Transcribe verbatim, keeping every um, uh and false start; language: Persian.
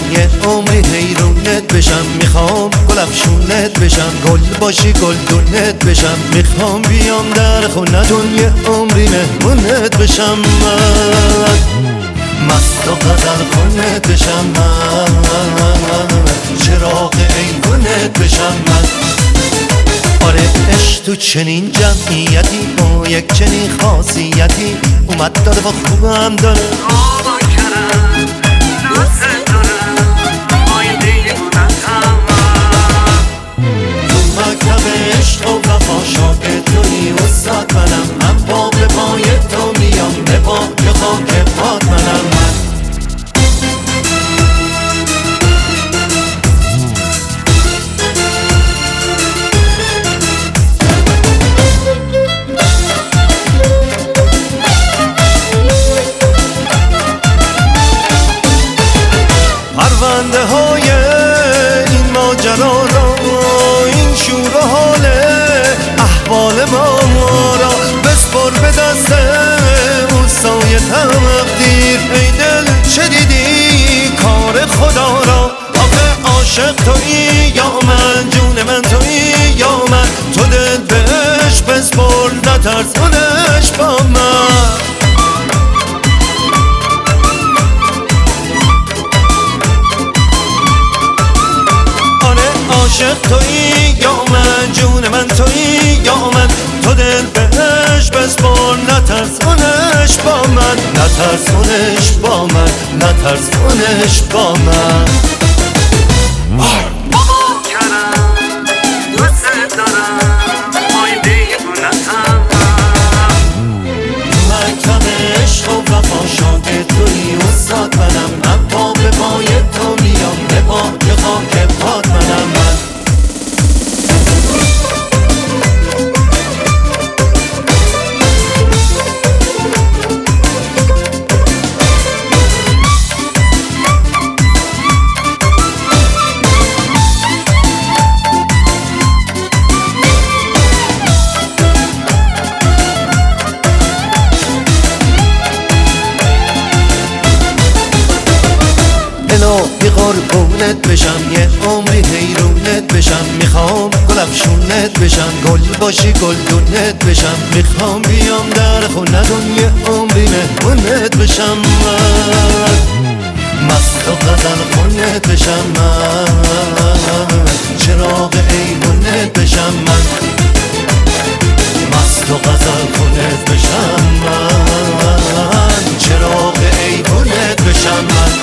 یه عمری حیرونت بشم. میخوام گل افشونت بشم، گل باشی گلدونت بشم. میخوام بیام در خونتون یه عمری مهمونت بشم. من مست و غزل خونت بشم، من چراغ ایوونت بشم. من آره عشق تو چنین جمعیتی با یک چنین خاصیتی اومد داره و خوبم داره. آبا کرم دوست دارم آی دیوونتم. تو مکتب عشق و وفا شاگرد توی استاد منم. من با به پای تو میام، به پای خاک پات منم. من پرونده های این ماجرا را، این شور و حال احوال ما را بسپر به دست اوستای تقدیر. ای دل چه دیدی کار خدا را؟ آخه عاشق تویی یا من، جون من تویی یا من. تو دل بهش بسپر نترسونش با من. عاشق تویی یا من، جون من تویی یا من. تو دل بهش بسپر نترسونش با من، نترسونش با من، نترسونش با من. آبا کرم دوست دارم آی دیوونتم. مکتب عشق و وفا شاگرد تویی استاد منم. من پا به پای تو میام، به پای خاک پات منم. من الهی قربونت بشم، یه عمری حیرونت بشم. میخوام گل افشونت بشم، گل باشی گلدونت بشم. میخوام بیام در خونتون یه عمری مهمونت بشم. من مست و غزل خونت بشم، من چراغ ایوونت بشم. من مست و غزل خونت بشم، من چراغ ایوونت بشم. من